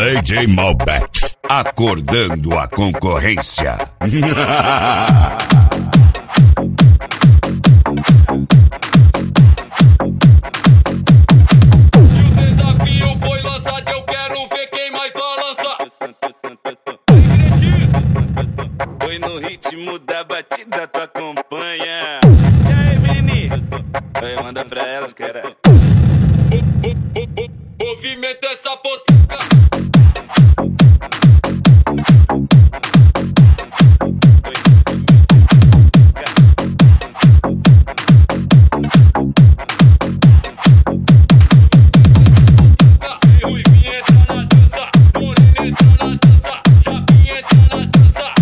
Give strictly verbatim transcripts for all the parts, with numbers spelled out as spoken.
D J Malbec, acordando a concorrência. Foi no ritmo da batida, tu acompanha. E aí, menininha? Vai, manda pra elas, cara. Movimento essa potranca. Ruivinha entra na dança, morena entra na dança, chapinha entra na dança.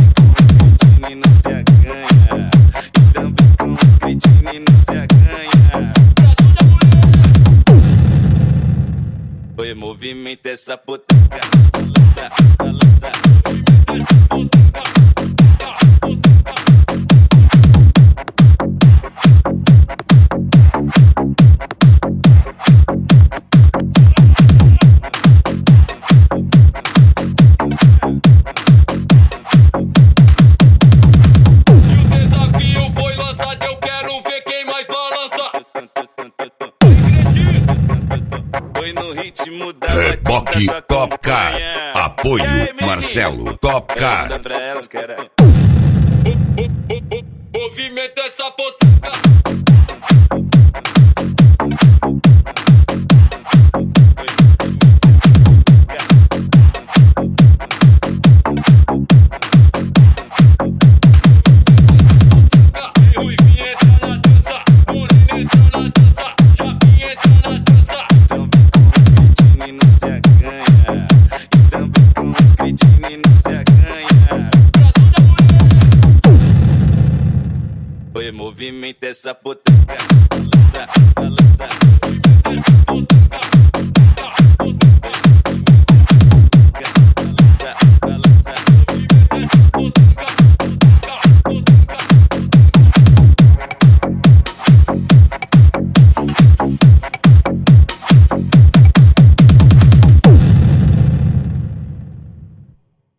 Foi movimento essa potranca, balança, balança. Movimento essa potranca, potranca, e o desafio foi lançado, eu quero ver quem mais balança. Foi no ritmo da Reboque batida, Top Car. Apoio aí, Marcelo Top Car. manda pra elas, cara. Movimento essa potranca. Ruivinha entra na dança, morena entra na dança, chapinha entra na dança. Não se acanha, e também com os gritinhos não se acanha. Foi movimento essa potranca, balança, balança.